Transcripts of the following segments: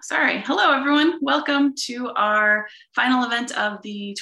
Sorry. Hello, everyone. Welcome to our final event of the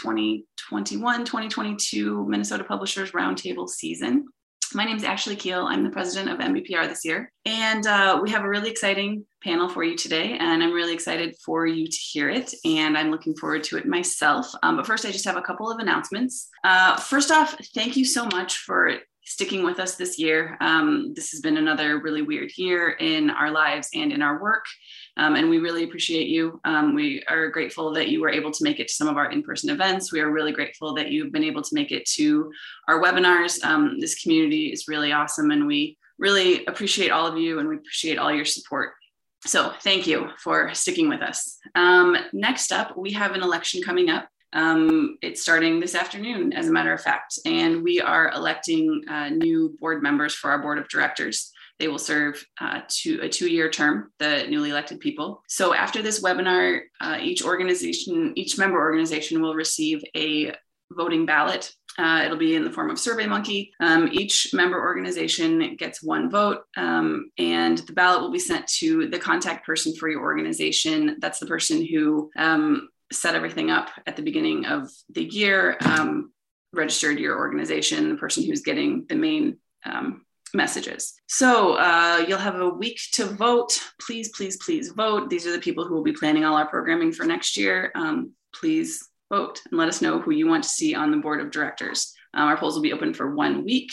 2021-2022 Minnesota Publishers Roundtable season. My name is Ashley Keel. I'm the president of MBPR this year. And we have a really exciting panel for you today, and I'm really excited for you to hear it, and I'm looking forward to it myself. But first, I just have a couple of announcements. First off, thank you so much for sticking with us this year. This has been another really weird year in our lives and in our work. And we really appreciate you. We are grateful that you were able to make it to some of our in-person events. We are really grateful that you've been able to make it to our webinars. This community is really awesome, and we really appreciate all of you, and we appreciate all your support. So thank you for sticking with us. Next up, we have an election coming up. It's starting this afternoon, as a matter of fact, and we are electing new board members for our board of directors. They will serve a two-year term, the newly elected people. So after this webinar, each member organization will receive a voting ballot. It'll be in the form of SurveyMonkey. Each member organization gets one vote, and the ballot will be sent to the contact person for your organization. That's the person who set everything up at the beginning of the year, registered your organization, the person who's getting the main messages. So you'll have a week to vote. Please, please, please vote. These are the people who will be planning all our programming for next year. Please vote and let us know who you want to see on the board of directors. Our polls will be open for 1 week.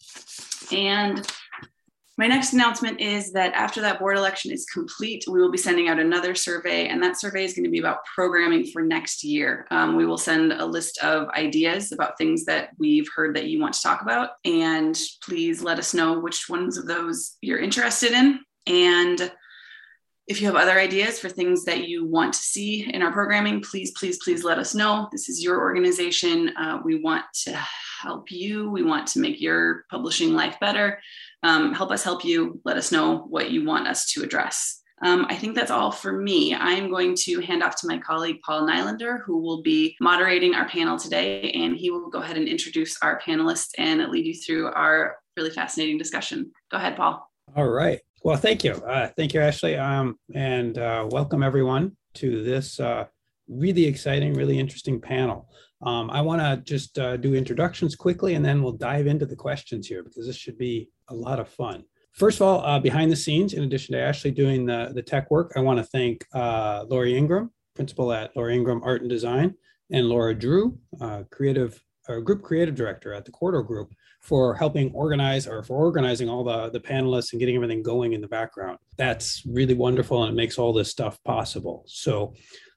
And my next announcement is that after that board election is complete, we will be sending out another survey, and that survey is going to be about programming for next year. We will send a list of ideas about things that we've heard that you want to talk about, and please let us know which ones of those you're interested in. And if you have other ideas for things that you want to see in our programming, please, please, please let us know. This is your organization. We want to help you. We want to make your publishing life better. Help us help you. Let us know what you want us to address. I think that's all for me. I'm going to hand off to my colleague, Paul Nylander, who will be moderating our panel today, and he will go ahead and introduce our panelists and lead you through our really fascinating discussion. Go ahead, Paul. All right. Well, thank you. Thank you, Ashley. And welcome everyone to this really exciting, really interesting panel. I want to just do introductions quickly, and then we'll dive into the questions here, because this should be a lot of fun. First of all, behind the scenes, in addition to Ashley doing the tech work, I want to thank Lori Ingram, principal at Lori Ingram Art and Design, and Laura Drew, group creative director at the Corridor Group, for helping organize, or for organizing all the panelists and getting everything going in the background. That's really wonderful, and it makes all this stuff possible. So,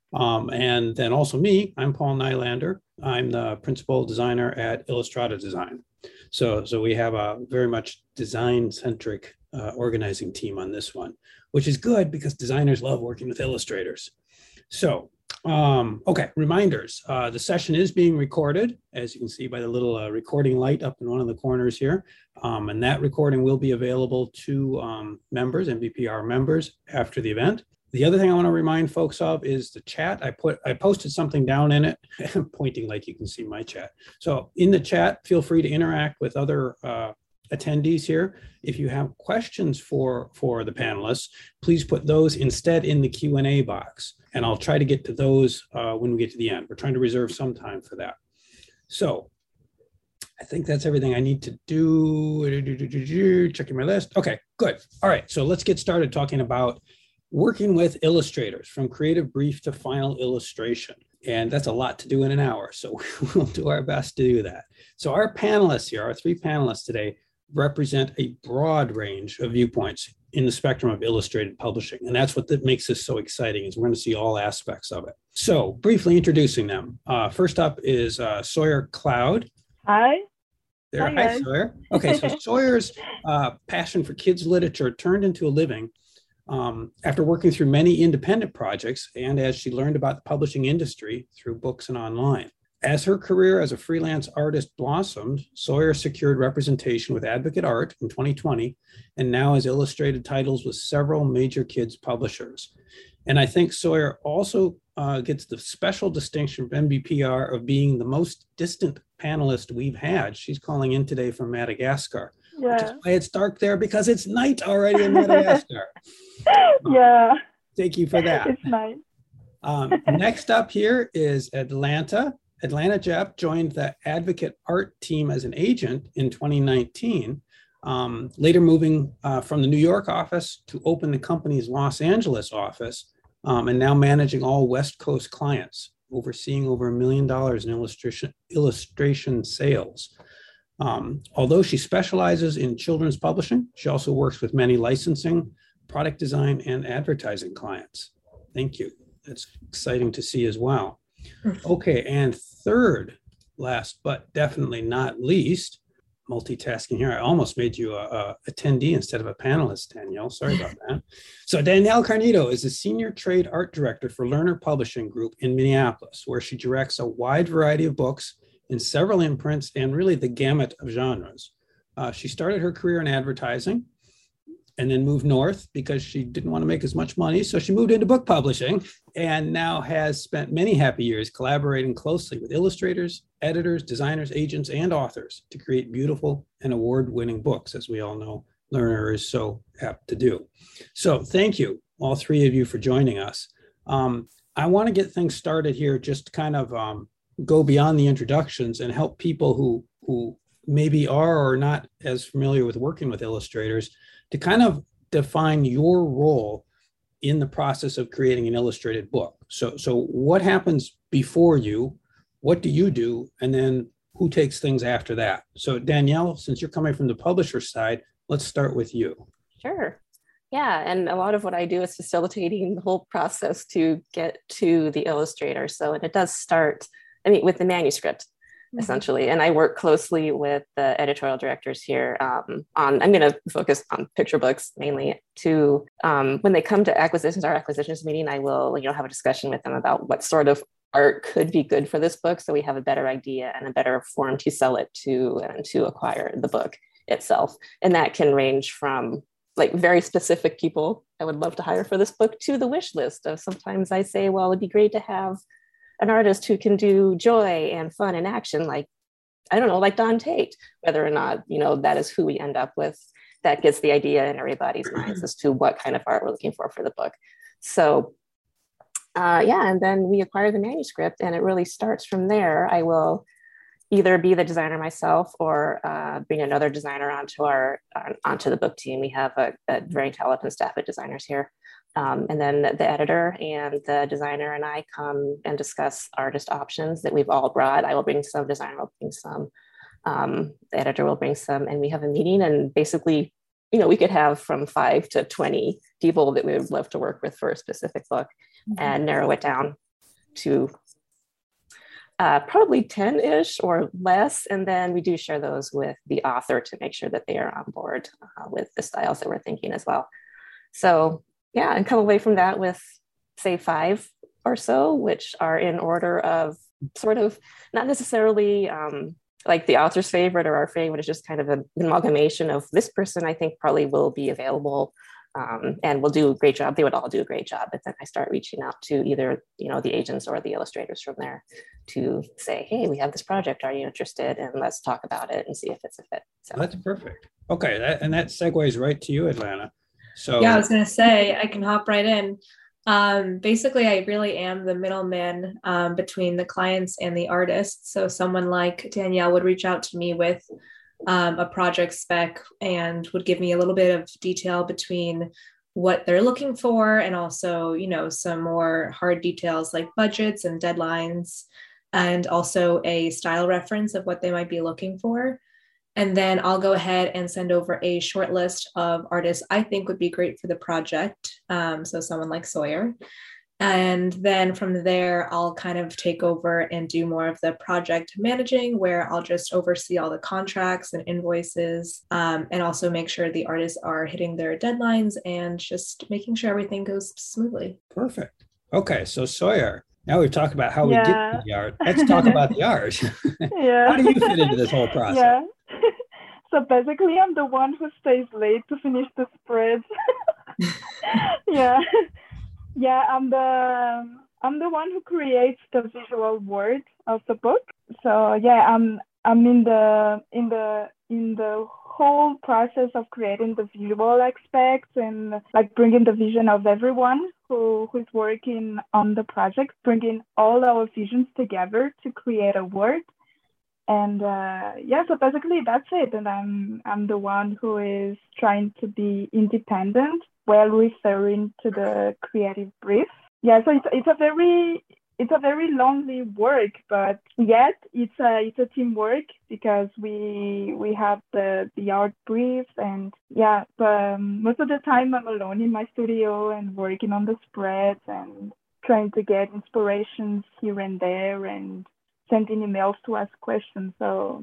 and then also me, I'm Paul Nylander. I'm the principal designer at Illustrata Design. So we have a very much design-centric organizing team on this one, which is good because designers love working with illustrators. So, okay, reminders. The session is being recorded, as you can see by the little recording light up in one of the corners here. And that recording will be available to members, MBPR members, after the event. The other thing I want to remind folks of is the chat. I posted something down in it. I'm pointing like you can see my chat. So in the chat, feel free to interact with other attendees here. If you have questions for the panelists, please put those instead in the Q&A box, and I'll try to get to those when we get to the end. We're trying to reserve some time for that. So I think that's everything I need to do. Checking my list. Okay, good. All right, so let's get started talking about working with illustrators, from creative brief to final illustration. And that's a lot to do in an hour, so we'll do our best to do that. So our panelists here, our three panelists today, represent a broad range of viewpoints in the spectrum of illustrated publishing. And that's what makes this so exciting, is we're going to see all aspects of it. So briefly introducing them. First up is Sawyer Cloud. Hi. There. Hi, Sawyer. Okay, so Sawyer's passion for kids' literature turned into a living after working through many independent projects, and as she learned about the publishing industry through books and online. As her career as a freelance artist blossomed, Sawyer secured representation with Advocate Art in 2020, and now has illustrated titles with several major kids publishers. And I think Sawyer also gets the special distinction from MBPR of being the most distant panelist we've had. She's calling in today from Madagascar. Yeah. Which is why it's dark there, because it's night already in Madagascar. Yeah. Thank you for that. It's nice. Next up here is Atlanta. Atlanta Jeff joined the Advocate Art team as an agent in 2019, later moving from the New York office to open the company's Los Angeles office, and now managing all West Coast clients, overseeing over $1 million in illustration sales. Although she specializes in children's publishing, she also works with many licensing, product design, and advertising clients. Thank you. That's exciting to see as well. Okay, and third, last but definitely not least, multitasking here. I almost made you a attendee instead of a panelist, Danielle. Sorry about that. So Danielle Carnito is the Senior Trade Art Director for Lerner Publishing Group in Minneapolis, where she directs a wide variety of books in several imprints and really the gamut of genres. She started her career in advertising and then moved north because she didn't want to make as much money. So she moved into book publishing and now has spent many happy years collaborating closely with illustrators, editors, designers, agents, and authors to create beautiful and award-winning books, as we all know Lerner is so apt to do. So thank you, all three of you, for joining us. I want to get things started here, just kind of go beyond the introductions and help people who maybe are or not as familiar with working with illustrators to kind of define your role in the process of creating an illustrated book. So what happens before you? What do you do? And then who takes things after that? So Danielle, since you're coming from the publisher side, let's start with you. Sure. Yeah, and a lot of what I do is facilitating the whole process to get to the illustrator. So, and it does start, with the manuscript, essentially. And I work closely with the editorial directors here I'm going to focus on picture books mainly to, when they come to our acquisitions meeting, I will, have a discussion with them about what sort of art could be good for this book. So we have a better idea and a better form to sell it to and to acquire the book itself. And that can range from like very specific people I would love to hire for this book to the wish list of sometimes I say, well, it'd be great to have an artist who can do joy and fun and action, like, I don't know, like Don Tate, whether or not, that is who we end up with. That gets the idea in everybody's minds as to what kind of art we're looking for the book. So, and then we acquire the manuscript and it really starts from there. I will either be the designer myself or bring another designer onto the book team. We have a very talented staff of designers here. And then the editor and the designer and I come and discuss artist options that we've all brought. I will bring some, designer will bring some, the editor will bring some, and we have a meeting and basically, we could have from 5 to 20 people that we would love to work with for a specific book and narrow it down to probably 10-ish or less. And then we do share those with the author to make sure that they are on board with the styles that we're thinking as well. So yeah, and come away from that with, say, 5 or so, which are in order of sort of not necessarily like the author's favorite or our favorite. It's just kind of an amalgamation of this person I think probably will be available and will do a great job. They would all do a great job. But then I start reaching out to either, the agents or the illustrators from there to say, hey, we have this project. Are you interested? And let's talk about it and see if it's a fit. So that's perfect. Okay, that segues right to you, Atlanta. So yeah, I was going to say, I can hop right in. Basically, I really am the middleman between the clients and the artists. So someone like Danielle would reach out to me with a project spec and would give me a little bit of detail between what they're looking for and also, some more hard details like budgets and deadlines, and also a style reference of what they might be looking for. And then I'll go ahead and send over a short list of artists I think would be great for the project. So someone like Sawyer. And then from there, I'll kind of take over and do more of the project managing, where I'll just oversee all the contracts and invoices, and also make sure the artists are hitting their deadlines and just making sure everything goes smoothly. Perfect. Okay, so Sawyer, now we've talked about how we get to the art. Let's talk about the art. How do you fit into this whole process? Yeah. So basically, I'm the one who stays late to finish the spreads. Yeah, I'm the one who creates the visual word of the book. So yeah, I'm in the whole process of creating the visual aspects and like bringing the vision of everyone who's working on the project, bringing all our visions together to create a work. And so basically that's it. And I'm the one who is trying to be independent while referring to the creative brief. Yeah, so it's a very lonely work, but yet it's a teamwork because we have the art briefs, and but most of the time I'm alone in my studio and working on the spreads and trying to get inspirations here and there and sending emails to ask questions. So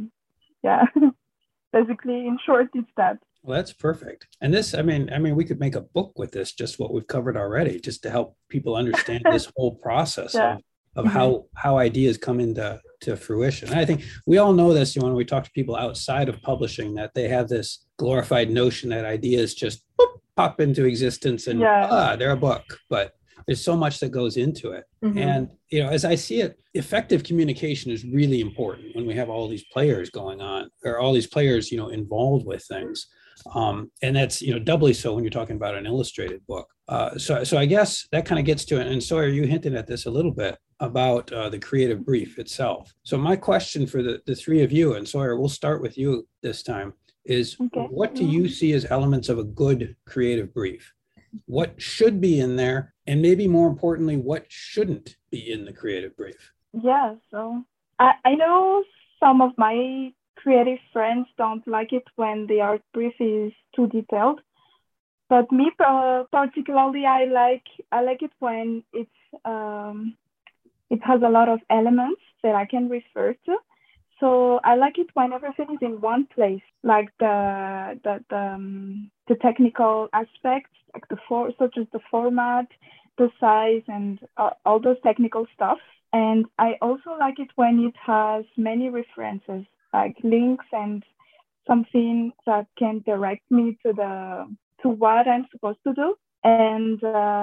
basically in short it's that. Well, that's perfect. And this, I mean, we could make a book with this, just what we've covered already, just to help people understand this whole process of how ideas come into fruition. And I think we all know this, when we talk to people outside of publishing, that they have this glorified notion that ideas just pop into existence and they're a book. But there's so much that goes into it. Mm-hmm. And, as I see it, effective communication is really important when we have all these players going on, or all these players, involved with things. And that's, doubly so when you're talking about an illustrated book. So I guess that kind of gets to it. And Sawyer, you hinted at this a little bit about the creative brief itself. So my question for the three of you, and Sawyer, we'll start with you this time, is what do you see as elements of a good creative brief? What should be in there? And maybe more importantly, what shouldn't be in the creative brief? Yeah, so I know some of my creative friends don't like it when the art brief is too detailed, but me particularly, I like it when it has a lot of elements that I can refer to. So I like it when everything is in one place, like the technical aspects, like such as the format, the size, and all those technical stuff. And I also like it when it has many references, like links and something that can direct me to what I'm supposed to do. And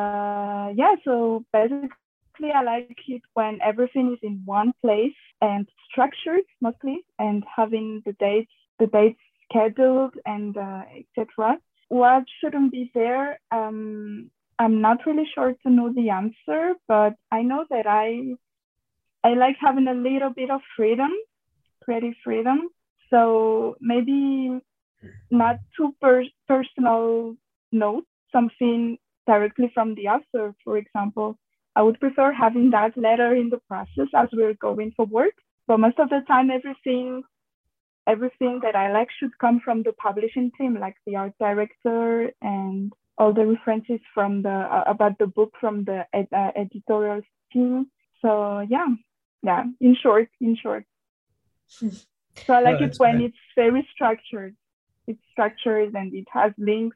so basically I like it when everything is in one place and structured mostly, and having the dates scheduled and etc. What shouldn't be there? I'm not really sure to know the answer, but I know that I like having a little bit of freedom, creative freedom. So maybe not too personal notes, something directly from the author, for example. I would prefer having that later in the process as we're going forward. But most of the time, everything that I like should come from the publishing team, like the art director and all the references from about the book from the editorial team. So in short. So I like it when it's very structured. It's structured and it has links,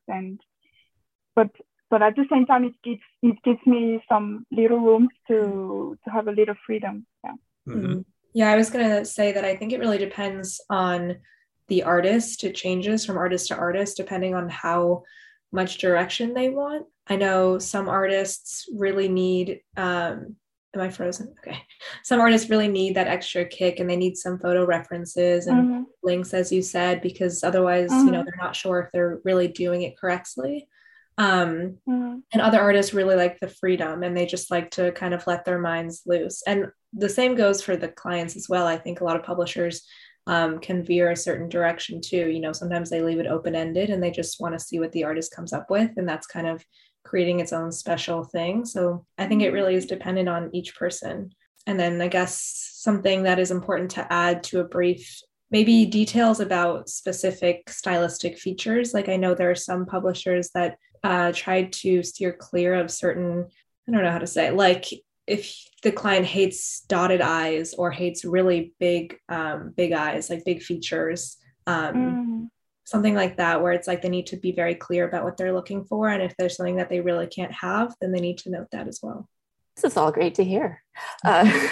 but at the same time it gives me some little room to have a little freedom. Yeah. Mm-hmm. Yeah, I was gonna say that I think it really depends on the artist. It changes from artist to artist depending on how much direction they want. I know some artists really need am I frozen? Okay. Some artists really need that extra kick, and they need some photo references and links, as you said, because otherwise, they're not sure if they're really doing it correctly. And other artists really like the freedom, and they just like to kind of let their minds loose. And the same goes for the clients as well. I think a lot of publishers can veer a certain direction too. Sometimes they leave it open-ended and they just want to see what the artist comes up with. And that's kind of creating its own special thing. So I think it really is dependent on each person. And then I guess something that is important to add to a brief, maybe details about specific stylistic features. Like I know there are some publishers that tried to steer clear of certain, I don't know how to say, like if the client hates dotted eyes or hates really big eyes, like big features, something like that, where it's like they need to be very clear about what they're looking for. And if there's something that they really can't have, then they need to note that as well. This is all great to hear. And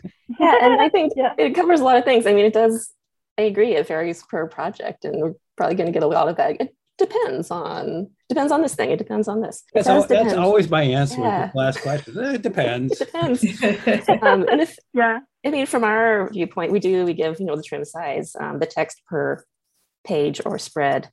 I think it covers a lot of things. I mean, it does, I agree, it varies per project, and we're probably going to get a lot of that. It depends on this thing. It depends on this. That's always my answer with the last question. It depends. It depends. And if, I mean, from our viewpoint, we give, the trim size, the text per page or spread.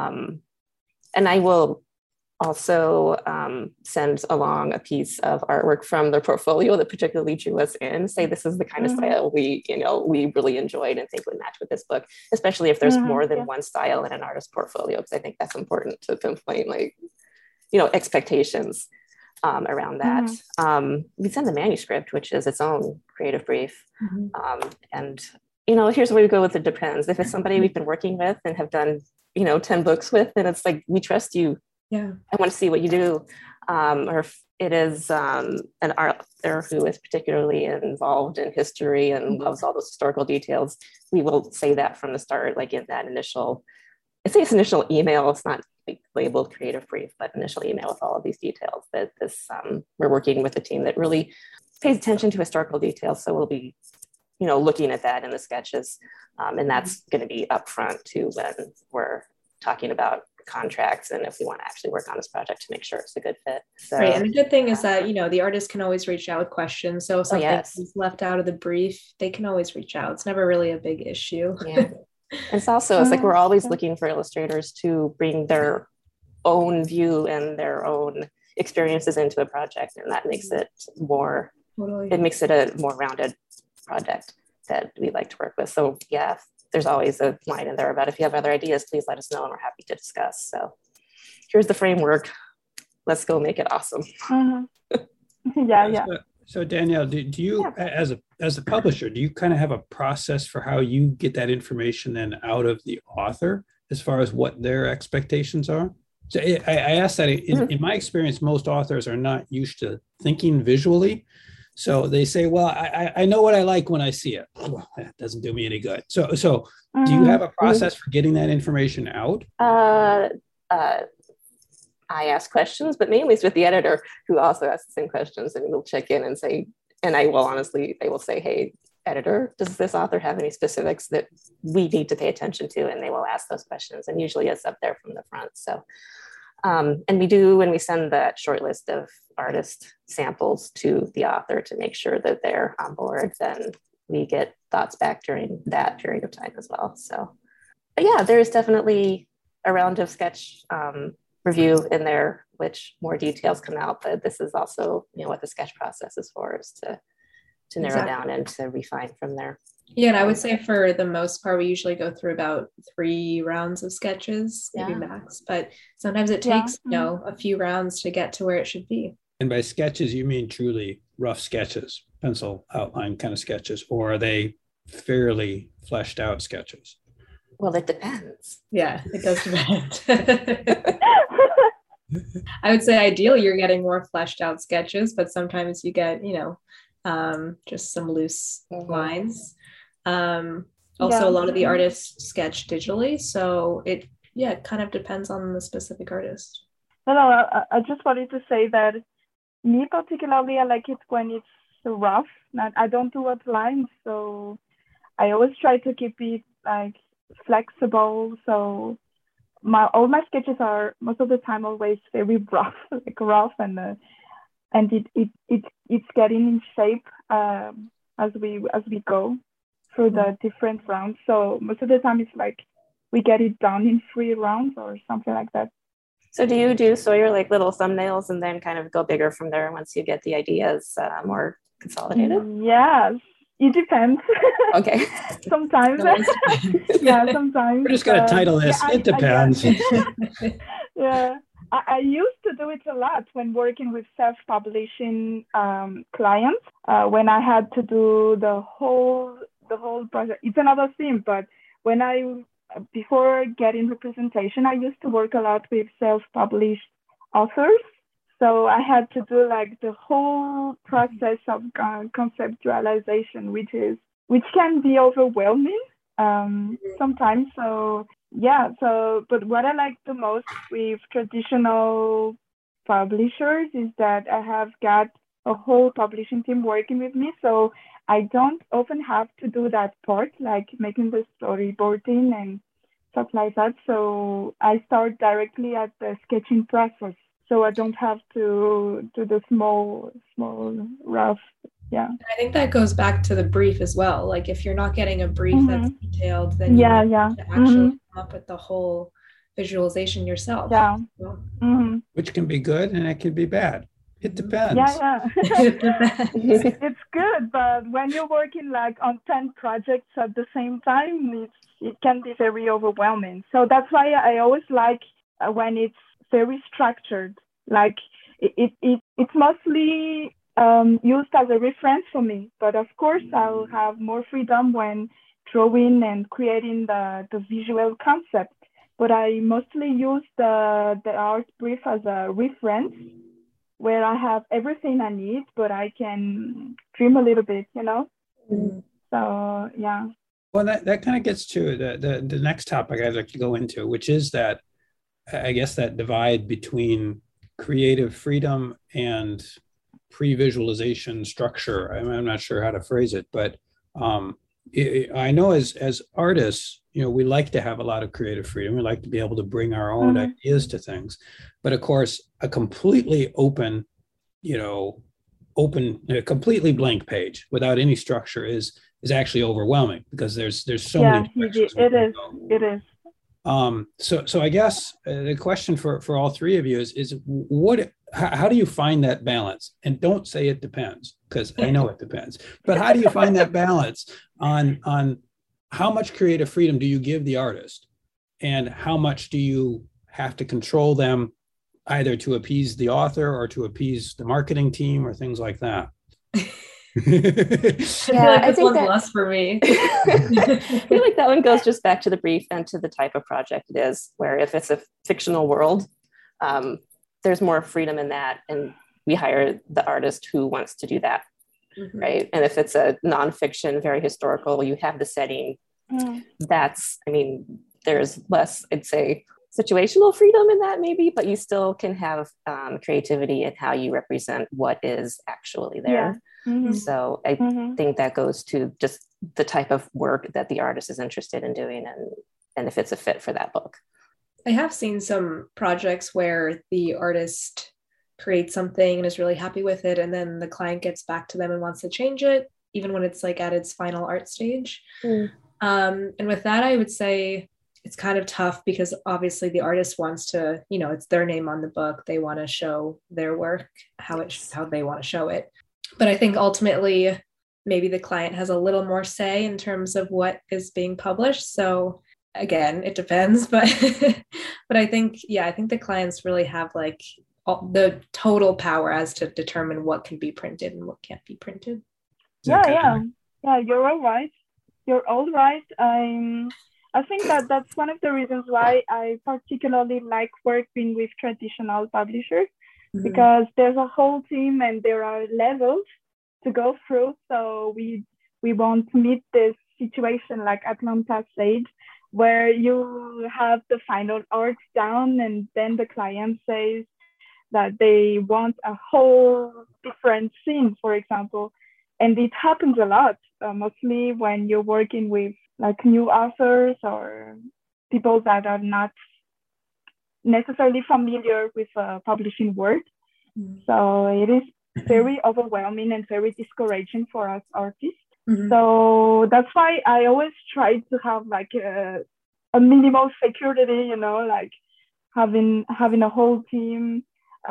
And I will also send along a piece of artwork from their portfolio that particularly drew us in, say this is the kind of style we really enjoyed and think would match with this book, especially if there's more than one style in an artist portfolio, because I think that's important to pinpoint, like, expectations around that. We send the manuscript, which is its own creative brief. And, here's where we go with it depends. If it's somebody we've been working with and have done, 10 books with, then it's like, we trust you. Yeah, I want to see what you do. Or if it is an author who is particularly involved in history and loves all those historical details, we will say that from the start, like in that initial email. It's not like labeled creative brief, but initial email with all of these details that we're working with a team that really pays attention to historical details. So we'll be, looking at that in the sketches. And that's going to be upfront too when we're talking about contracts and if we want to actually work on this project to make sure it's a good fit. So, right. And the good thing is that, the artist can always reach out with questions. So if something is left out of the brief, they can always reach out. It's never really a big issue. Yeah. It's like we're always looking for illustrators to bring their own view and their own experiences into a project. And that makes it it makes it a more rounded project that we like to work with. So yeah, there's always a line in there about if you have other ideas, please let us know and we're happy to discuss. So here's the framework. Let's go make it awesome. Yeah. So Danielle, do you, as a publisher, do you kind of have a process for how you get that information then out of the author as far as what their expectations are? So I asked that in my experience, most authors are not used to thinking visually. So they say, well, I know what I like when I see it. Well, that doesn't do me any good. So do you have a process for getting that information out? I ask questions, but mainly it's with the editor who also asks the same questions, and we'll check in and say, and I will say, hey, editor, does this author have any specifics that we need to pay attention to? And they will ask those questions, and usually it's up there from the front. So, and we do, when we send that short list of artist samples to the author to make sure that they're on board, then we get thoughts back during that period of time as well. So, but yeah, there is definitely a round of sketch review in there, which more details come out, but this is also, what the sketch process is for, is to narrow down and to refine from there. Yeah, and I would say for the most part, we usually go through about 3 rounds of sketches, maybe max, but sometimes it takes, a few rounds to get to where it should be. And by sketches, you mean truly rough sketches, pencil outline kind of sketches, or are they fairly fleshed out sketches? Well, it depends. Yeah, it does depend. I would say ideally you're getting more fleshed out sketches, but sometimes you get, just some loose lines. Also, a lot of the artists sketch digitally, so it kind of depends on the specific artist. No, I just wanted to say that me particularly, I like it when it's rough. I don't do outlines, so I always try to keep it like flexible. So all my sketches are most of the time always very rough, and it's getting in shape as we go through the different rounds. So most of the time it's like we get it done in 3 rounds or something like that. So do you do Sawyer like little thumbnails and then kind of go bigger from there once you get the ideas more consolidated? Yes, it depends. Okay. Sometimes. Sometimes. We're just going to title this, It Depends. Yeah. I used to do it a lot when working with self-publishing clients. When I had to do the whole project, it's another theme, but before getting representation, I used to work a lot with self-published authors. So I had to do like the whole process of conceptualization, which can be overwhelming sometimes. So but what I like the most with traditional publishers is that I have got a whole publishing team working with me. So I don't often have to do that part, like making the storyboarding and stuff like that. So I start directly at the sketching process. So I don't have to do the small, rough. Yeah. I think that goes back to the brief as well. Like if you're not getting a brief that's detailed, then you have to actually come up with the whole visualization yourself. Yeah. So. Which can be good and it can be bad. It depends. Yeah. It's good, but when you're working like on 10 projects at the same time, it can be very overwhelming. So that's why I always like when it's very structured. Like it's mostly used as a reference for me, but of course I'll have more freedom when drawing and creating the visual concept. But I mostly use the art brief as a reference where I have everything I need, but I can dream a little bit, you know? So, yeah. Well, that kind of gets to the next topic I'd like to go into, which is that, I guess, that divide between creative freedom and pre-visualization structure. I'm not sure how to phrase it, but I know as artists, we like to have a lot of creative freedom. We like to be able to bring our own ideas to things. But of course, a completely open, a completely blank page without any structure is actually overwhelming, because there's so many directions. It is. So I guess the question for all three of you is how do you find that balance? And don't say it depends, because I know it depends. But how do you find that balance on how much creative freedom do you give the artist, and how much do you have to control them, either to appease the author or to appease the marketing team or things like that? I think one's less for me. I feel like that one goes just back to the brief and to the type of project it is, where if it's a fictional world, there's more freedom in that, and we hire the artist who wants to do that. Right. And if it's a nonfiction, very historical, you have the setting, there's less, I'd say, situational freedom in that maybe, but you still can have creativity in how you represent what is actually there. So I think that goes to just the type of work that the artist is interested in doing, and if it's a fit for that book. I have seen some projects where the artist creates something and is really happy with it, and then the client gets back to them and wants to change it, even when it's like at its final art stage. And with that, I would say it's kind of tough, because obviously the artist wants to, it's their name on the book. They want to show their work, how they want to show it. But I think ultimately, maybe the client has a little more say in terms of what is being published. So again, it depends, but I think the clients really have like the total power as to determine what can be printed and what can't be printed. Yeah, you're all right. I think that's one of the reasons why I particularly like working with traditional publishers, because there's a whole team and there are levels to go through. So we won't meet this situation like Atlanta said, where you have the final art down and then the client says that they want a whole different scene, for example. And it happens a lot, mostly when you're working with like new authors or people that are not necessarily familiar with publishing work. So it is very overwhelming and very discouraging for us artists. So that's why I always try to have like a minimal security, like having a whole team,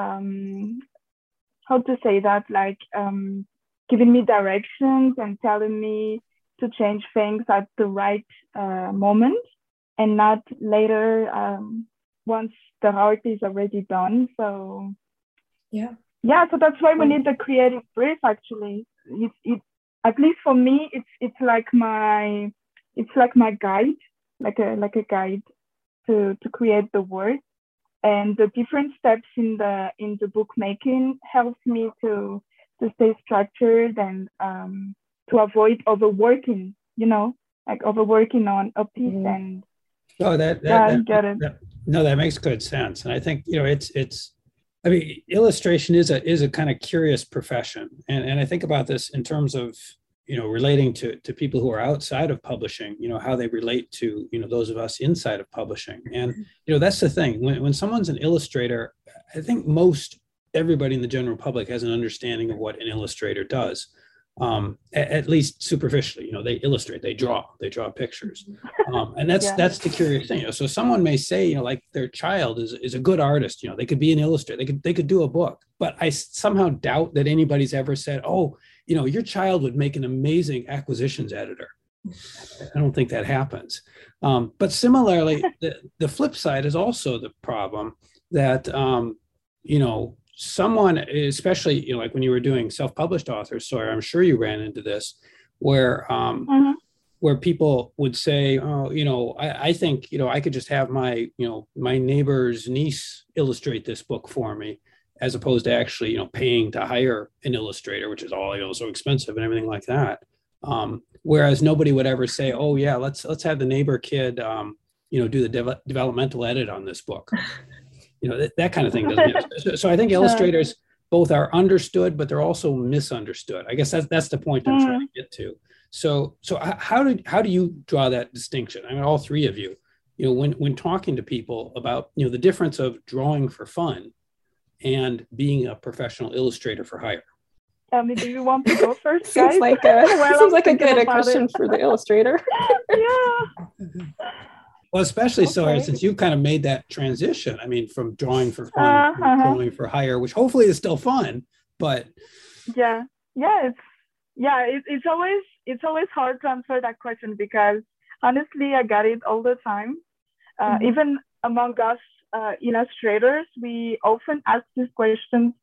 how to say that, like giving me directions and telling me to change things at the right moment, and not later once the art is already done. So so that's why we need the creative brief. Actually, it at least for me, it's like my guide, like a guide to create the work. And the different steps in the bookmaking helps me to stay structured and to avoid overworking, like overworking on a piece. And that makes good sense. And I think illustration is a kind of curious profession, and I think about this in terms of relating to people who are outside of publishing, how they relate to those of us inside of publishing. And that's the thing, when someone's an illustrator, I think most everybody in the general public has an understanding of what an illustrator does. at least superficially. They illustrate, they draw pictures, and that's the curious thing. So someone may say, like their child is a good artist. They could be an illustrator. They could do a book. But I somehow doubt that anybody's ever said, oh, your child would make an amazing acquisitions editor. I don't think that happens. But similarly, the flip side is also the problem that someone, especially like when you were doing self-published authors, so I'm sure you ran into this, where where people would say, oh, I think I could just have my my neighbor's niece illustrate this book for me, as opposed to actually paying to hire an illustrator, which is all so expensive and everything like that. Whereas nobody would ever say, oh yeah, let's have the neighbor kid do the developmental edit on this book. That kind of thing doesn't happen. So I think illustrators both are understood, but they're also misunderstood. I guess that's the point I'm trying to get to. So how do you draw that distinction? I mean, all three of you, when talking to people about the difference of drawing for fun and being a professional illustrator for hire. Do you want to go first, guys? Seems like a good question for the illustrator. Yeah. Well, especially so since you've kind of made that transition. I mean, from drawing for fun to drawing for hire, which hopefully is still fun, but it's always hard to answer that question because honestly, I get it all the time. Even among us illustrators, we often ask these questions.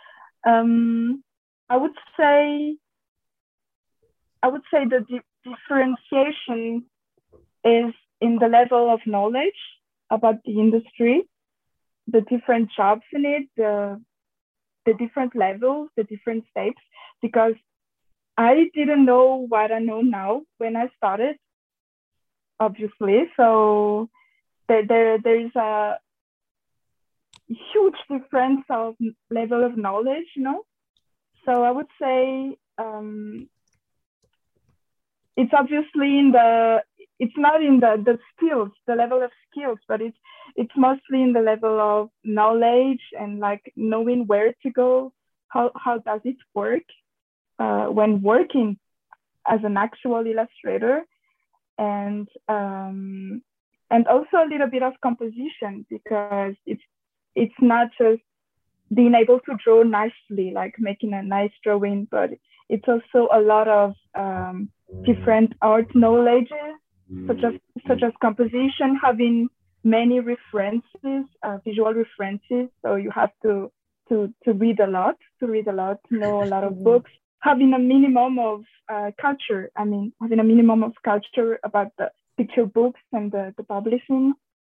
I would say the differentiation is in the level of knowledge about the industry, the different jobs in it, the different levels, the different steps, because I didn't know what I know now when I started, obviously. So there's a huge difference of level of knowledge, So I would say it's obviously it's not in the skills, the level of skills, but it's mostly in the level of knowledge and like knowing where to go, how does it work when working as an actual illustrator, and also a little bit of composition, because it's not just being able to draw nicely, like making a nice drawing, but it's also a lot of different art knowledges, such as composition, having many references, visual references. So you have to read a lot, to know a lot of books, having a minimum of culture. I mean, having a minimum of culture about the picture books and the publishing,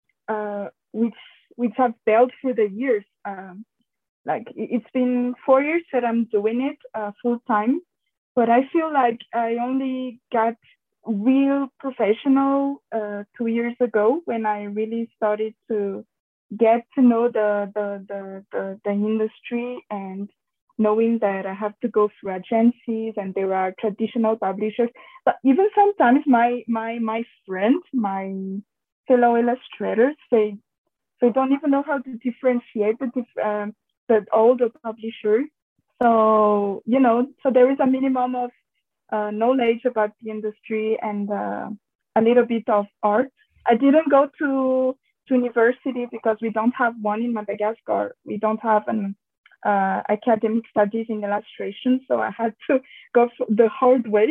which I've built through the years. Like it's been 4 years that I'm doing it full time, but I feel like I only got real professional 2 years ago when I really started to get to know the industry, and knowing that I have to go through agencies and there are traditional publishers. But even sometimes my friends, my fellow illustrators, they don't even know how to differentiate all the publishers. So so there is a minimum of knowledge about the industry and a little bit of art. I didn't go to university because we don't have one in Madagascar. We don't have an academic studies in illustration, so I had to go the hard way.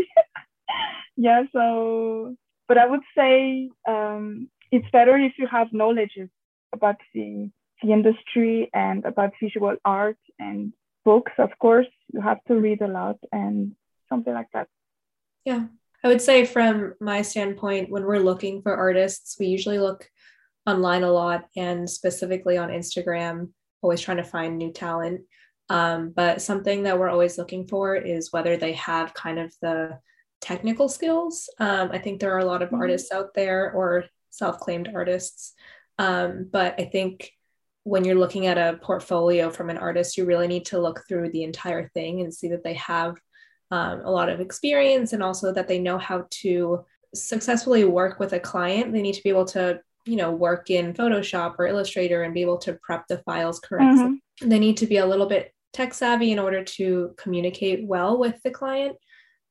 But I would say it's better if you have knowledge about the industry and about visual art and books. Of course, you have to read a lot and something like that. Yeah, I would say from my standpoint, when we're looking for artists, we usually look online a lot, and specifically on Instagram, always trying to find new talent. But something that we're always looking for is whether they have kind of the technical skills. I think there are a lot of artists out there, or self-claimed artists. But I think when you're looking at a portfolio from an artist, you really need to look through the entire thing and see that they have a lot of experience, and also that they know how to successfully work with a client. They need to be able to, work in Photoshop or Illustrator and be able to prep the files correctly. They need to be a little bit tech savvy in order to communicate well with the client.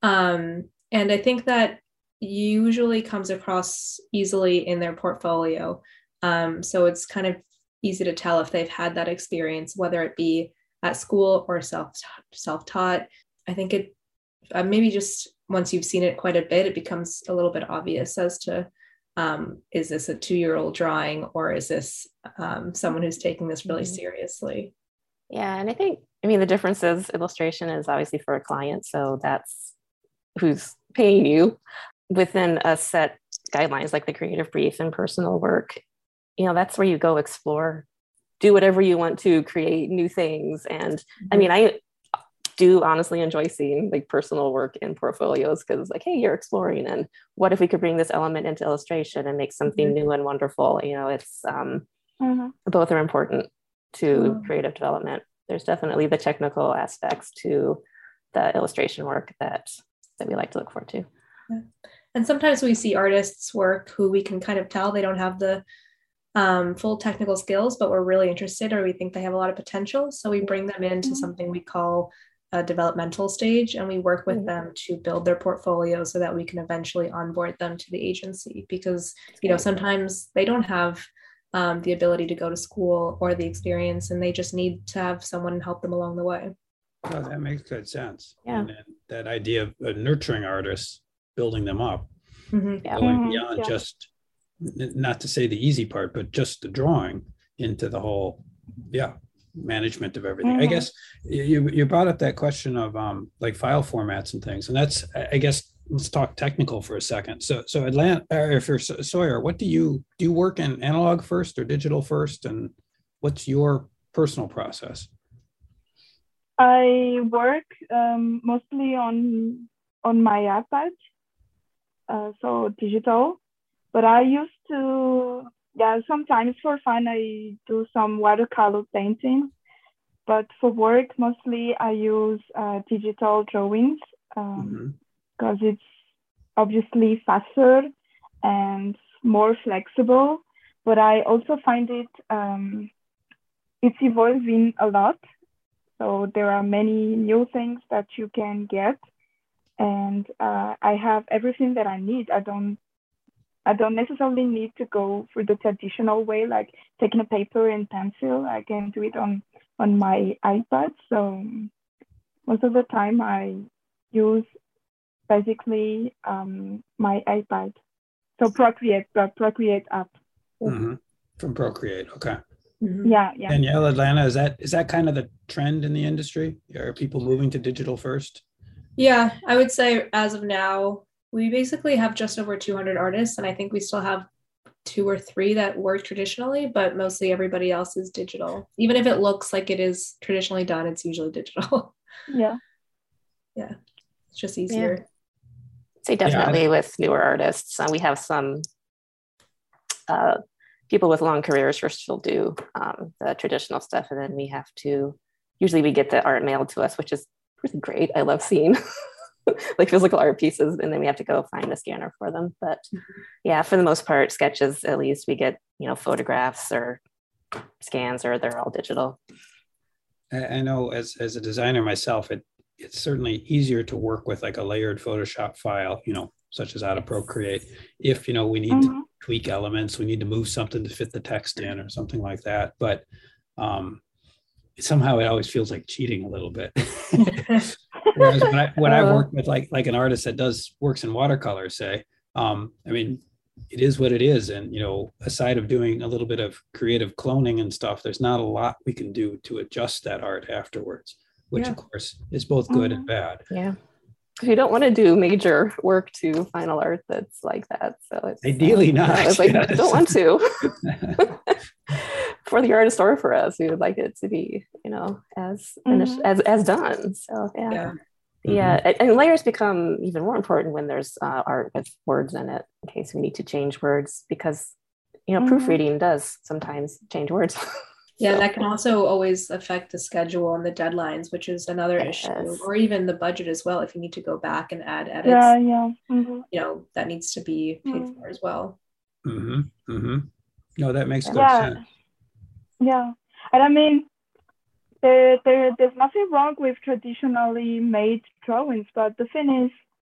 And I think that usually comes across easily in their portfolio. So it's kind of easy to tell if they've had that experience, whether it be at school or self-taught. I think it maybe just once you've seen it quite a bit, it becomes a little bit obvious as to is this a 2-year-old drawing, or is this someone who's taking this really seriously? Yeah, and I mean, the difference is illustration is obviously for a client, so that's who's paying you within a set guidelines like the creative brief and personal work. That's where you go explore, do whatever you want to, create new things. And I mean, I do honestly enjoy seeing like personal work in portfolios, because it's like, hey, you're exploring, and what if we could bring this element into illustration and make something new and wonderful? It's both are important to creative development. There's definitely the technical aspects to the illustration work that we like to look forward to. Yeah. And sometimes we see artists work who we can kind of tell they don't have the full technical skills, but we're really interested, or we think they have a lot of potential. So we bring them into something we call a developmental stage, and we work with them to build their portfolio so that we can eventually onboard them to the agency, because sometimes they don't have the ability to go to school or the experience, and they just need to have someone help them along the way. Oh, that makes good sense. Yeah. And that idea of nurturing artists, building them up, Mm-hmm. Yeah. going beyond just, not to say the easy part, but just the drawing into the whole, management of everything. I guess you brought up that question of like file formats and things, and that's, I guess, let's talk technical for a second. So Atlanta, or for Sawyer, what do you work in analog first or digital first, and what's your personal process? I work mostly on my iPad, so digital. But I used to, sometimes for fun, I do some watercolor painting. But for work, mostly I use digital drawings because it's obviously faster and more flexible. But I also find it's evolving a lot. So there are many new things that you can get. And I have everything that I need. I don't necessarily need to go through the traditional way, like taking a paper and pencil. I can do it on my iPad. So most of the time I use basically my iPad. So Procreate app. Mm-hmm. From Procreate, okay. Mm-hmm. Yeah. Danielle, Atlanta, is that kind of the trend in the industry? Are people moving to digital first? Yeah, I would say as of now, we basically have just over 200 artists, and I think we still have 2 or 3 that work traditionally, but mostly everybody else is digital. Even if it looks like it is traditionally done, it's usually digital. Yeah. Yeah, it's just easier. Yeah. So definitely with newer artists, we have some people with long careers who still do the traditional stuff, and then usually we get the art mailed to us, which is really great. I love seeing like physical art pieces, and then we have to go find the scanner for them. But for the most part, sketches, at least we get, photographs or scans, or they're all digital. I know as a designer myself, it's certainly easier to work with like a layered Photoshop file, such as out of Procreate. If, we need to tweak elements, we need to move something to fit the text in or something like that. But somehow it always feels like cheating a little bit. Whereas when I work with like an artist that works in watercolor, say, I mean, it is what it is. And, aside of doing a little bit of creative cloning and stuff, there's not a lot we can do to adjust that art afterwards, which of course is both good and bad. Yeah. You don't want to do major work to final art that's like that. So it's ideally not. It's like, I don't want to. For the artist or for us, we would like it to be, as finished, as done. So and layers become even more important when there's art with words in it, in case we need to change words, because proofreading does sometimes change words. Yeah, that can also always affect the schedule and the deadlines, which is another issue, or even the budget as well. If you need to go back and add edits, that needs to be paid for as well. No, that makes good sense. Yeah, and I mean, there's nothing wrong with traditionally made drawings, but the thing is,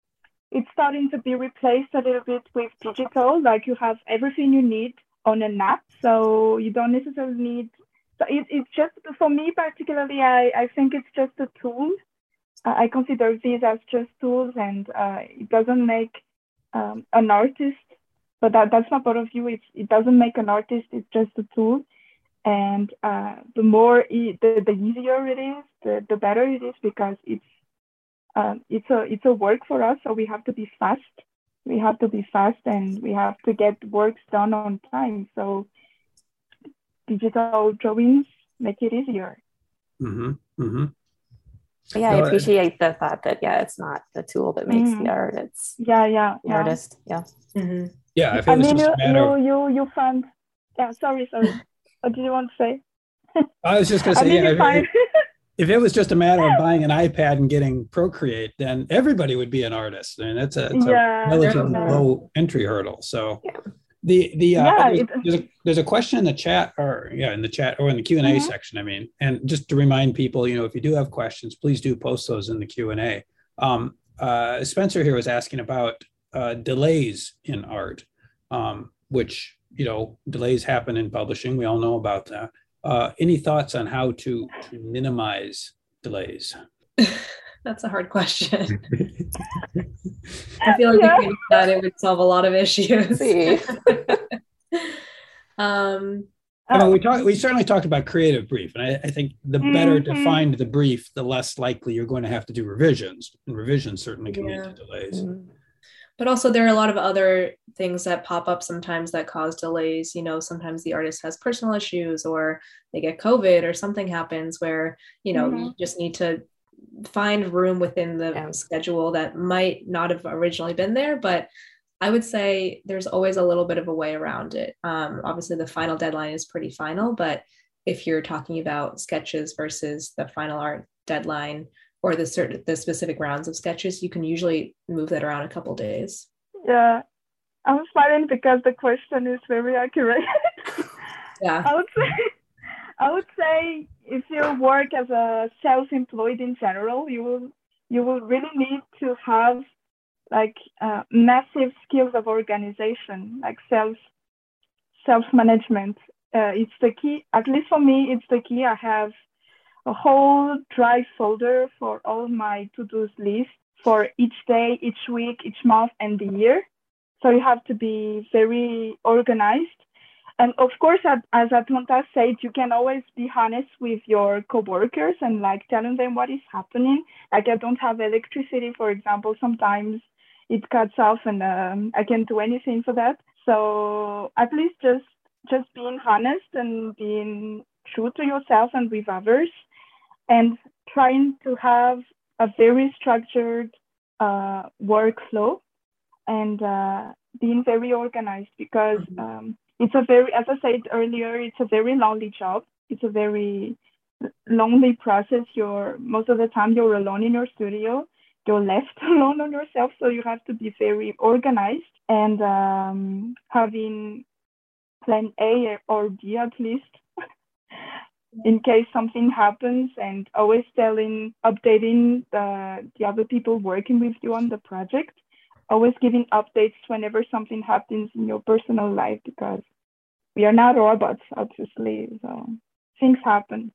it's starting to be replaced a little bit with digital. Like you have everything you need on an app, so you don't necessarily need. So it's just for me particularly. I think it's just a tool. I consider these as just tools, and it doesn't make an artist. But that's my point of view. It doesn't make an artist. It's just a tool, and the more the easier it is, the better it is, because it's a work for us. So we have to be fast. We have to be fast, and we have to get works done on time. So digital drawings make it easier. Mm-hmm. Mm-hmm. Yeah, I appreciate the thought that it's not the tool that makes the art. It's the artist. Yeah. Mm-hmm. Yeah. If it was just a matter you found. Yeah. Sorry. What did you want to say? I was just going to say, if it was just a matter of buying an iPad and getting Procreate, then everybody would be an artist. I mean, it's a relatively low entry hurdle. So there's a question in the chat, or in the Q&A section. I mean, and just to remind people, if you do have questions, please do post those in the Q&A. Spencer here was asking about delays in art, which delays happen in publishing. We all know about that. Any thoughts on how to minimize delays? That's a hard question. I feel like if we did that, it would solve a lot of issues. We certainly talked about creative brief, and I think the better defined the brief, the less likely you're going to have to do revisions, and revisions certainly can lead to delays. But also there are a lot of other things that pop up sometimes that cause delays. Sometimes the artist has personal issues, or they get COVID, or something happens where, you just need to find room within the schedule that might not have originally been there. But I would say there's always a little bit of a way around it. Obviously the final deadline is pretty final, but if you're talking about sketches versus the final art deadline, or the specific rounds of sketches, you can usually move that around a couple days. Yeah, I'm smiling because the question is very accurate. Yeah, I would say if you work as a self-employed in general, you will really need to have massive skills of organization, like self-management. It's the key. At least for me, it's the key. I have a whole drive folder for all my to-dos list for each day, each week, each month, and the year. So you have to be very organized. And of course, as Atlanta said, you can always be honest with your coworkers and telling them what is happening. I don't have electricity, for example. Sometimes it cuts off, and I can't do anything for that. So at least just being honest and being true to yourself and with others, and trying to have a very structured workflow, and being very organized, because it's as I said earlier, it's a very lonely job. It's a very lonely process. Most of the time you're alone in your studio. You're left alone on yourself. So you have to be very organized, and having plan A or B at least, in case something happens, and always updating the other people working with you on the project, always giving updates whenever something happens in your personal life, because we are not robots, obviously. So things happen.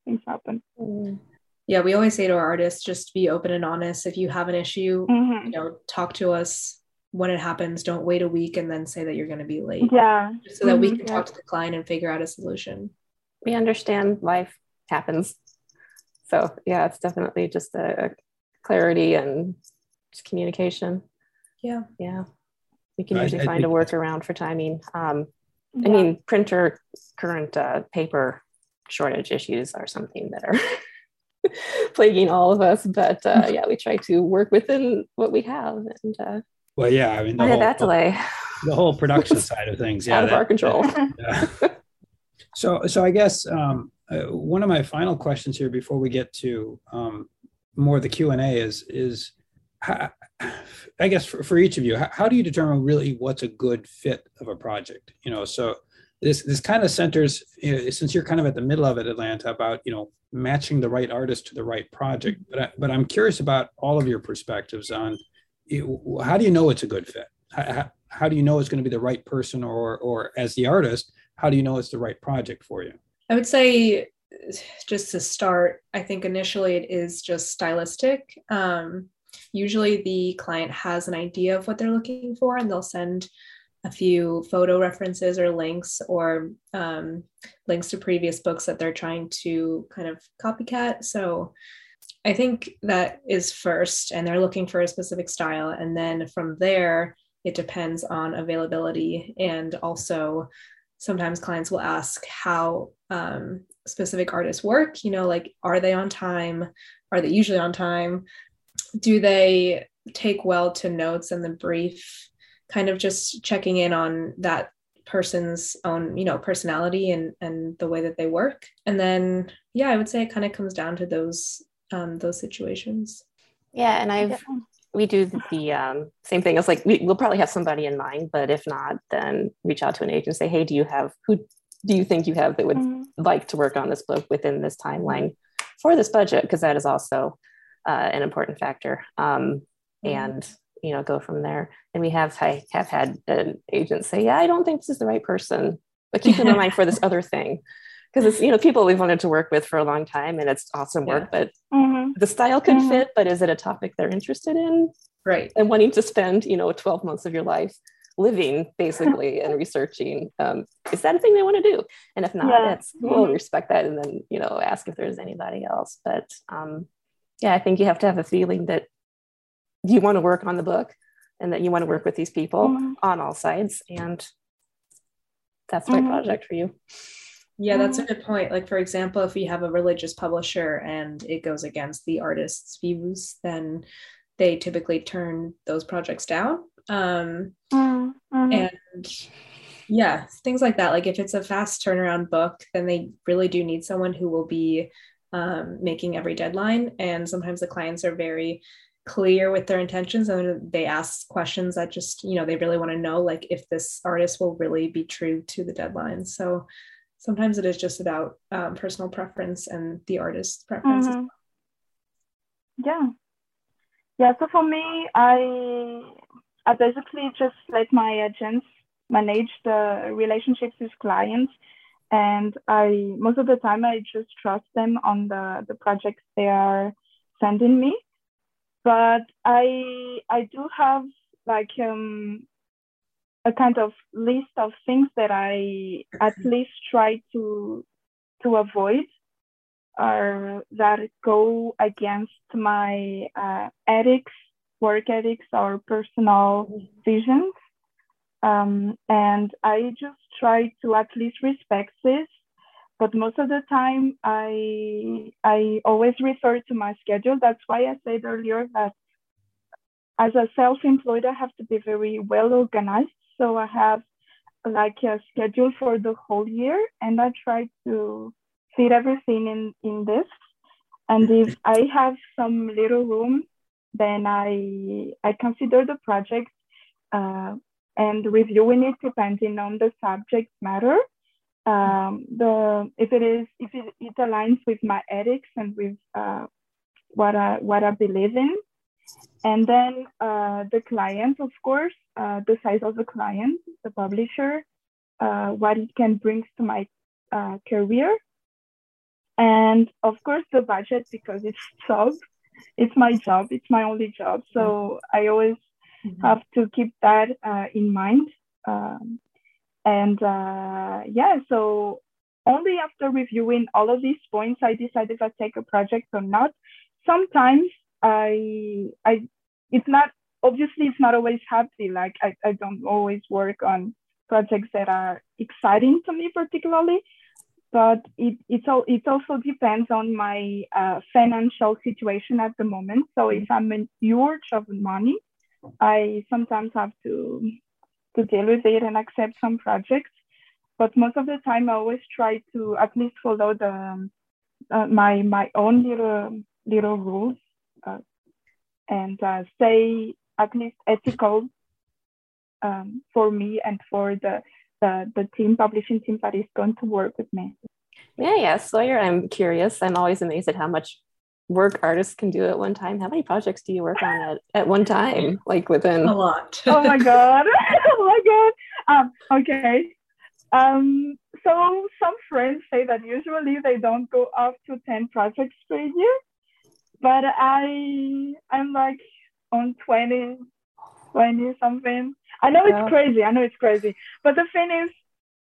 Yeah, we always say to our artists, just be open and honest. If you have an issue, talk to us when it happens. Don't wait a week and then say that you're going to be late. Yeah. So that we can talk to the client and figure out a solution. We understand life happens. So yeah, it's definitely just a clarity and just communication. Yeah. We can usually find a workaround for timing. I mean, printer current paper shortage issues are something that are plaguing all of us, but we try to work within what we have. And that delay, the whole production side of things, out of our control. So I guess one of my final questions here before we get to more of the Q&A is I guess for each of you, how do you determine really what's a good fit of a project? So this kind of centers, since you're kind of at the middle of it, Atlanta, about matching the right artist to the right project. But I'm curious about all of your perspectives on how do you know it's a good fit? How do you know it's going to be the right person, or as the artist, how do you know it's the right project for you? I would say, just to start, I think initially it is just stylistic. Usually the client has an idea of what they're looking for, and they'll send a few photo references or links, or links to previous books that they're trying to kind of copycat. So I think that is first, and they're looking for a specific style. And then from there, it depends on availability. And also sometimes clients will ask how specific artists work, like, are they on time? Are they usually on time? Do they take well to notes and the brief? Kind of just checking in on that person's own, personality and the way that they work. And then, yeah, I would say it kind of comes down to those situations. Yeah, and we do the same thing. It's like we'll probably have somebody in mind, but if not, then reach out to an agent and say, hey, who do you think you have that would like to work on this book within this timeline for this budget? Because that is also an important factor. And go from there. And I have had an agent say, yeah, I don't think this is the right person, but keep them in mind for this other thing. Because it's, people we've wanted to work with for a long time, and it's awesome work, but the style could fit, but is it a topic they're interested in? Right. And wanting to spend, 12 months of your life living basically and researching, is that a thing they want to do? And if not, we'll respect that, and then, ask if there's anybody else. But I think you have to have a feeling that you want to work on the book and that you want to work with these people on all sides. And that's the right project for you. Yeah, that's a good point. Like, for example, if we have a religious publisher and it goes against the artist's views, then they typically turn those projects down. And yeah, things like that. Like, if it's a fast turnaround book, then they really do need someone who will be making every deadline. And sometimes the clients are very clear with their intentions, and they ask questions that just, they really want to know, like, if this artist will really be true to the deadline. So sometimes it is just about personal preference and the artist's preference. Yeah. So for me, I basically just let my agents manage the relationships with clients, and most of the time I just trust them on the projects they are sending me. But I do have like a kind of list of things that I at least try to avoid, or that go against my work ethics, or personal visions. And I just try to at least respect this. But most of the time, I always refer to my schedule. That's why I said earlier that as a self-employed, I have to be very well organized. So I have like a schedule for the whole year, and I try to fit everything in this. And if I have some little room, then I consider the project and reviewing it depending on the subject matter. If it aligns with my ethics and with what I believe in. And then the client, of course, the size of the client, the publisher, what it can bring to my career. And of course the budget, because it's my job, it's my only job. So I always have to keep that in mind. So only after reviewing all of these points, I decide if I take a project or not. Sometimes it's not always happy. Like I don't always work on projects that are exciting to me particularly, but it also depends on my financial situation at the moment. So if I'm in huge of money, I sometimes have to deal with it and accept some projects. But most of the time, I always try to at least follow my own little rules and stay at least ethical for me and for the publishing team that is going to work with me. Yeah. Sawyer, I'm curious. I'm always amazed at how much work artists can do at one time. How many projects do you work on at one time? Like within a lot. Oh my God. Oh my God. Okay. So some friends say that usually they don't go up to 10 projects per year, but I'm like on 20 something. I know it's crazy. I know it's crazy. But the thing is,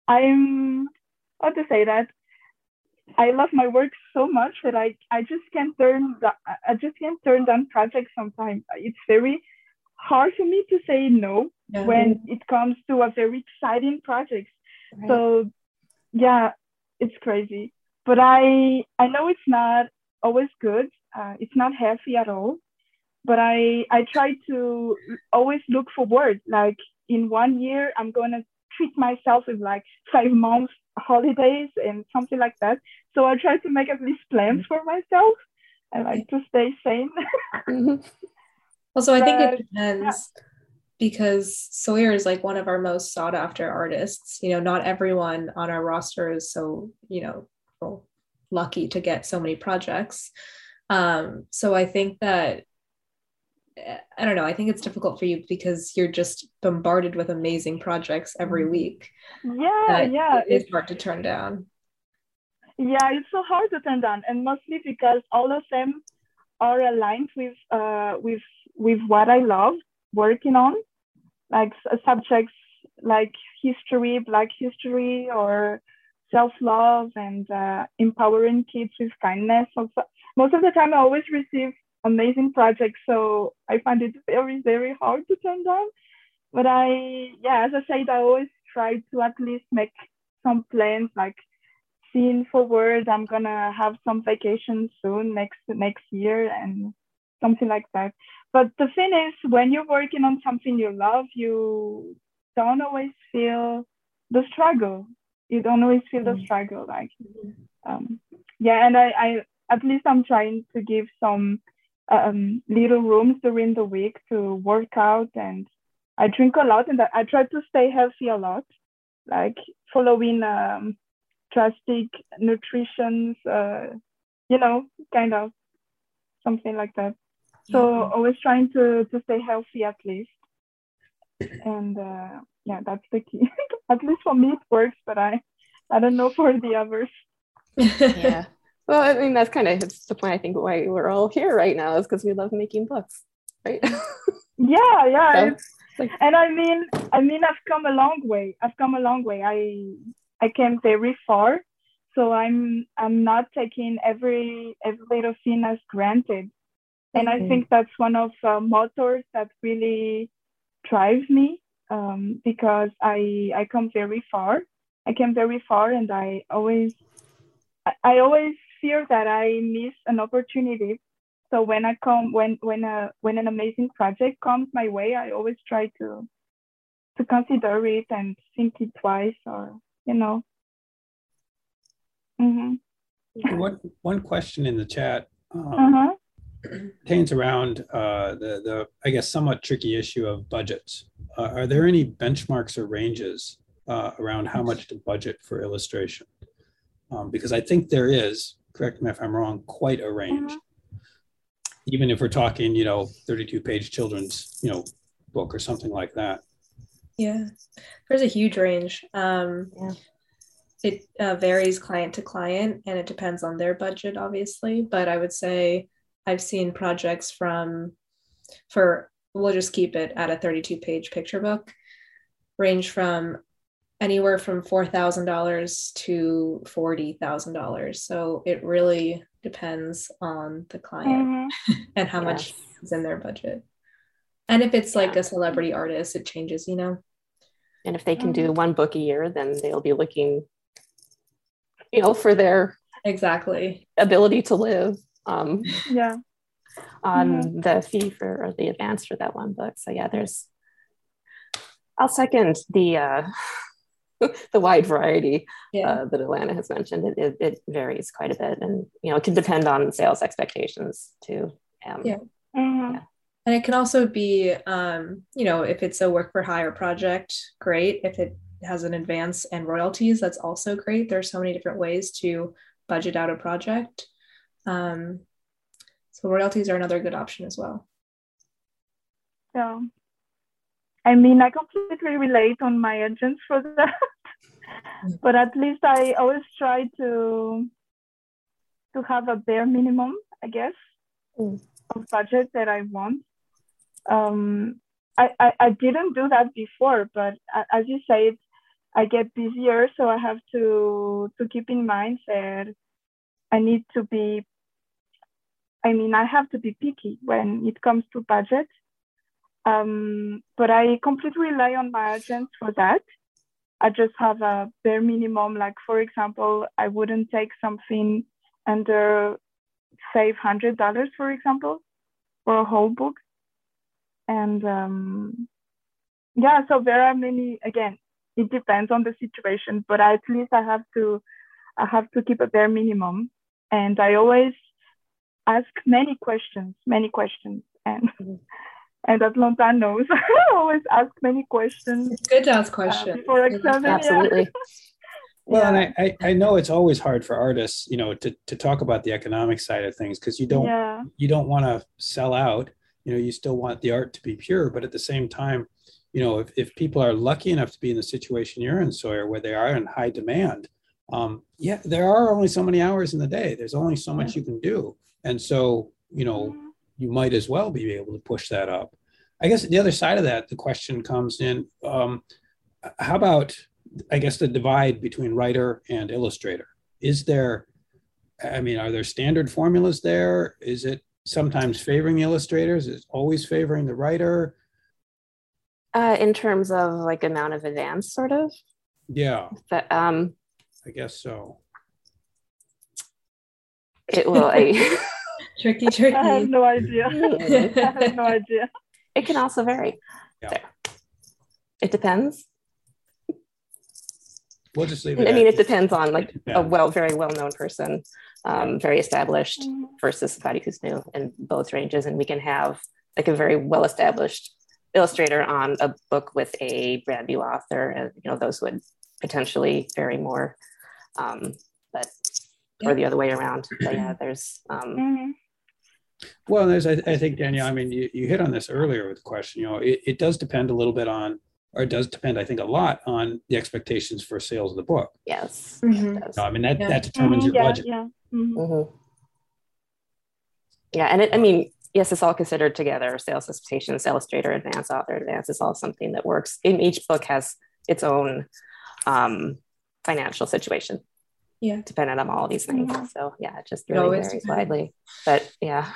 how to say that? I love my work so much that I just can't turn down projects sometimes. It's very hard for me to say no when it comes to a very exciting project. Right. So yeah, it's crazy. But I know it's not always good. It's not healthy at all. But I try to always look forward. Like in 1 year, I'm gonna treat myself with like 5 months holidays and something like that. So I try to make at least plans for myself and like to stay sane. Also, I think it depends because Sawyer is like one of our most sought after artists. You know, not everyone on our roster is so, lucky to get so many projects. So I think that, I don't know, I think it's difficult for you because you're just bombarded with amazing projects every week. Yeah. It's hard to turn down. Yeah, it's so hard to turn down, and mostly because all of them are aligned with what I love working on, like subjects like history, Black history, or self-love and empowering kids with kindness. Also, most of the time I always receive amazing projects, so I find it very, very hard to turn down. But as I said, I always try to at least make some plans, like seeing forward, I'm gonna have some vacations soon next year and something like that. But the thing is, when you're working on something you love, you don't always feel the struggle. You don't always feel the struggle, like and I at least I'm trying to give some little rooms during the week to work out, and I drink a lot, and I try to stay healthy a lot, like following drastic nutrition, kind of something like that. So always trying to stay healthy at least, and that's the key. At least for me it works, but I don't know for the others. Yeah. Well, I mean, that's kind of the point, I think, why we're all here right now is because we love making books, right? Yeah. So, and I mean, I've come a long way. I came very far, so I'm not taking every little thing as granted. And I think that's one of the motors that really drives me, because I come very far. I came very far, and I always fear that I miss an opportunity. So when an amazing project comes my way, I always try to consider it and think it twice, or One question in the chat pertains around the I guess somewhat tricky issue of budgets. Are there any benchmarks or ranges around how much to budget for illustration? Because I think there is, correct me if I'm wrong, quite a range. Even if we're talking, 32-page children's, book or something like that. Yeah, there's a huge range. It varies client to client, and it depends on their budget, obviously. But I would say I've seen projects we'll just keep it at a 32-page picture book, range from anywhere from $4,000 to $40,000. So it really depends on the client and how much is in their budget. And if it's like a celebrity artist, it changes, And if they can do one book a year, then they'll be looking, for their ability to live on the fee or the advance for that one book. So I'll second the the wide variety that Alana has mentioned. It varies quite a bit, and it can depend on sales expectations too. And it can also be, if it's a work for hire project, great. If it has an advance and royalties, that's also great. There's so many different ways to budget out a project. So royalties are another good option as well. Yeah. I mean, I completely relate on my agents for that. But at least I always try to have a bare minimum, I guess, of budget that I want. I didn't do that before, but as you say, I get busier, so I have to keep in mind that I have to be picky when it comes to budget. But I completely rely on my agents for that. I just have a bare minimum. Like, for example, I wouldn't take something under, say, $100, for example, for a whole book. And so there are many, again, it depends on the situation, but at least I have to keep a bare minimum. And I always ask many questions. And and as Lontan knows, I always ask many questions. It's good to ask questions. Before examining. Absolutely. Well, and I know it's always hard for artists, to talk about the economic side of things, because you don't want to sell out. You still want the art to be pure, but at the same time, if people are lucky enough to be in the situation you're in, Sawyer, where they are in high demand, there are only so many hours in the day. There's only so much you can do, and so you might as well be able to push that up. I guess the other side of that, the question comes in: how about, I guess, the divide between writer and illustrator? Are there standard formulas there? Is it sometimes favoring the illustrators? Is it always favoring the writer? In terms of like amount of advance, sort of? Yeah. But, I guess so. It will. Tricky. I have no idea. It can also vary. Yeah. So, it depends. We'll just leave it. It depends on like very well-known person, very established versus somebody who's new in both ranges. And we can have like a very well-established illustrator on a book with a brand new author, and those would potentially vary more, or the other way around. But yeah, there's. Well, I think, Danielle, you hit on this earlier with the question. It does depend a little bit on, or it does depend, I think, a lot on the expectations for sales of the book. Yes. That determines your budget. Yeah. Yeah, and yes, it's all considered together: sales expectations, illustrator advance, author advance. It's all something that works. In each book has its own financial situation. Yeah, depending on all these things. So yeah, it just really varies widely. But yeah.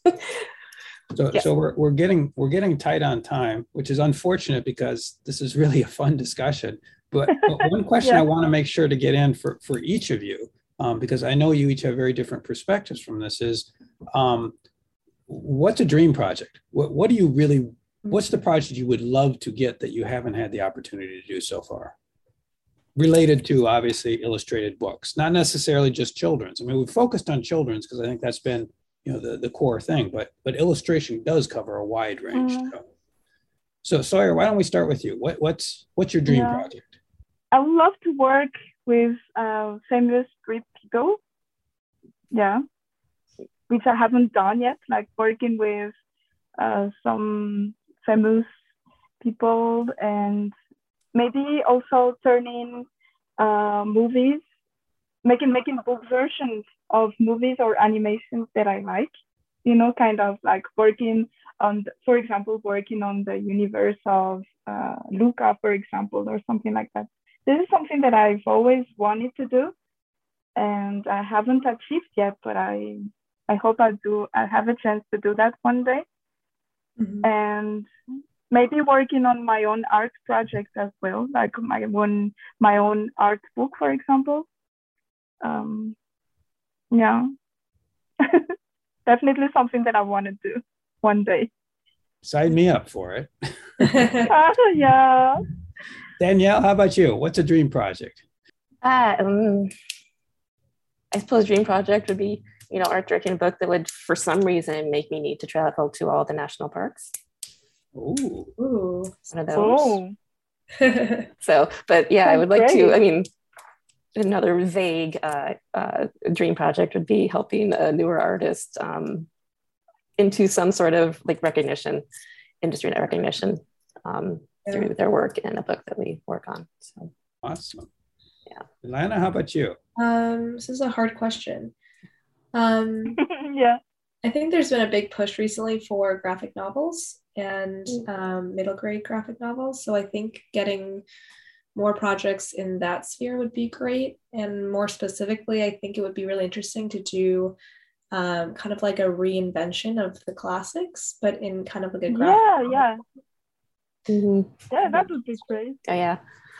So we're getting tight on time, which is unfortunate because this is really a fun discussion. But one question I want to make sure to get in for each of you, because I know you each have very different perspectives from this, is what's a dream project? What do you really? What's the project you would love to get that you haven't had the opportunity to do so far? Related to, obviously, illustrated books, not necessarily just children's. We've focused on children's because I think that's been the core thing, but illustration does cover a wide range. So Sawyer, why don't we start with you? What's your dream project? I would love to work with famous Greek people, which I haven't done yet, like working with some famous people, and maybe also turning movies, making book versions of movies or animations that I like, kind of like working on the universe of Luca, for example, or something like that. This is something that I've always wanted to do, and I haven't achieved yet, but I hope I have a chance to do that one day. And maybe working on my own art projects as well, like my own art book, for example. Definitely something that I want to do one day. Sign me up for it. Yeah. Danielle, how about you? What's a dream project? I suppose dream project would be, art directing a book that would, for some reason, make me need to travel to all the national parks. Ooh. One of those. So, but yeah, I would like to, another vague dream project would be helping a newer artist into some sort of like recognition, industry net recognition through their work in a book that we work on. So awesome. Yeah. Ilana, how about you? This is a hard question. Yeah. I think there's been a big push recently for graphic novels and middle grade graphic novels. So I think getting more projects in that sphere would be great. And more specifically, I think it would be really interesting to do kind of like a reinvention of the classics, but in kind of like a graphic novel. Yeah. Mm-hmm. Yeah, that would be great. Oh yeah,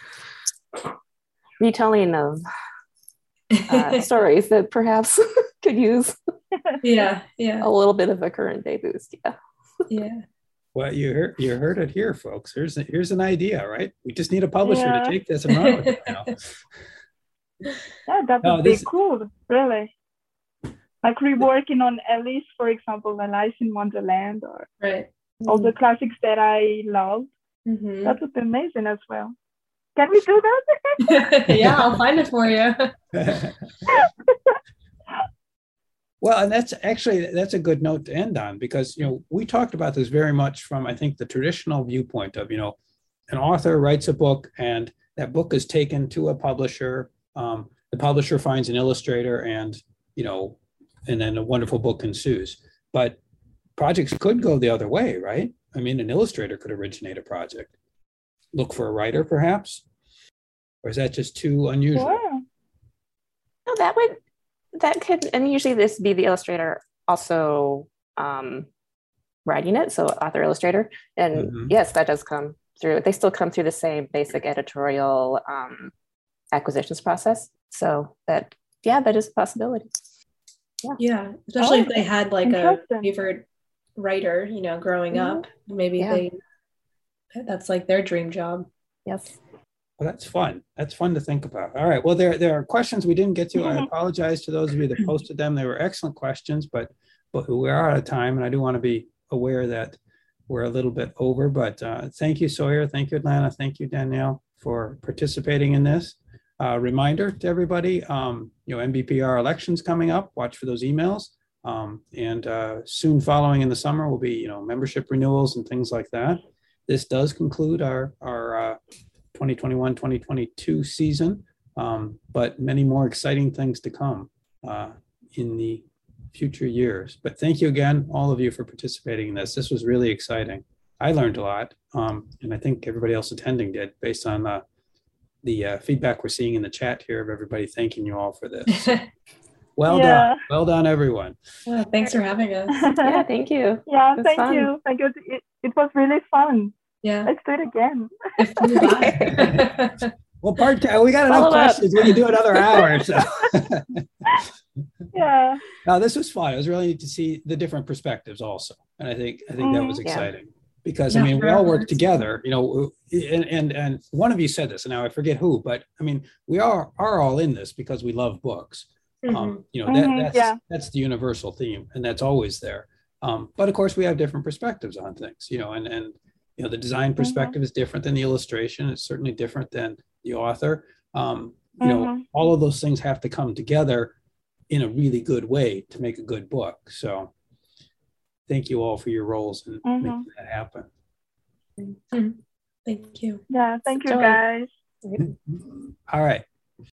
retelling of stories that perhaps could use yeah a little bit of a current day boost. Yeah. Well, you heard it here, folks. Here's an idea, right? We just need a publisher to take this and run with it now. Yeah, that would be cool, really. Like reworking on Alice, for example, Alice in Wonderland, or all the classics that I love. Mm-hmm. That would be amazing as well. Can we do that? Yeah, I'll find it for you. Well, and that's a good note to end on, because, you know, we talked about this very much from, I think, the traditional viewpoint of, you know, an author writes a book and that book is taken to a publisher. The publisher finds an illustrator and, you know, and then a wonderful book ensues. But projects could go the other way, right? I mean, an illustrator could originate a project. Look for a writer, perhaps? Or is that just too unusual? Yeah. No, that could, and usually this be the illustrator also writing it, so author illustrator. And yes, that does come through. They still come through the same basic editorial acquisitions process. So that is a possibility. Yeah, especially if they had like a favorite writer, you know, growing up. Maybe that's like their dream job. Yes. Well, that's fun. That's fun to think about. All right. Well, there are questions we didn't get to. I apologize to those of you that posted them. They were excellent questions, but we are out of time, and I do want to be aware that we're a little bit over. But thank you, Sawyer. Thank you, Atlanta. Thank you, Danielle, for participating in this. Reminder to everybody, you know, MBPR elections coming up. Watch for those emails. And soon following in the summer will be, you know, membership renewals and things like that. This does conclude our 2021-2022 season, but many more exciting things to come in the future years. But thank you again, all of you, for participating in this. This was really exciting. I learned a lot, and I think everybody else attending did, based on the feedback we're seeing in the chat here of everybody thanking you all for this. Well done. Well done, everyone. Well, thanks for having us. Yeah, thank you. Yeah, thank you. Thank you. It was really fun. Yeah. Let's do it again. Well, we got enough questions. We can do another hour. So. Yeah. No, this was fun. It was really neat to see the different perspectives also. And I think that was exciting. Because I mean, we all work together, you know, and one of you said this, and now I forget who, but I mean, we are all in this because we love books. You know, that's the universal theme, and that's always there. But of course, we have different perspectives on things, you know, and you know, the design perspective is different than the illustration. It's certainly different than the author. You know, all of those things have to come together in a really good way to make a good book. So thank you all for your roles in making that happen. Thank you. Yeah, thank you, guys. All right.